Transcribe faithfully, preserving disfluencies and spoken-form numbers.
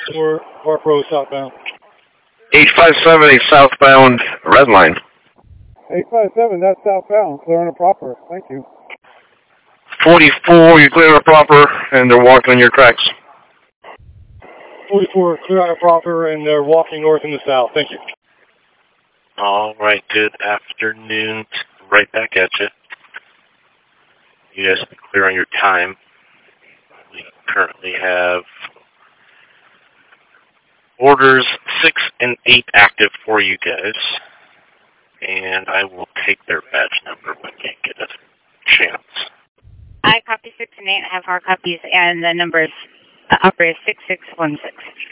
four, Park Road southbound. eight five seven, a southbound red line. eight five seven, that's southbound, clearing it proper. Thank you. forty-four, you're clearing it proper, and they're walking on your tracks. forty-four, clearing it proper, and they're walking north and the south. Thank you. All right, good afternoon. Right back at you. You guys have been clear on your time. We currently have orders six and eight active for you guys. And I will take their badge number when you get a chance. I copy six and eight, have hard copies, and the number is, uh, operator six six one six.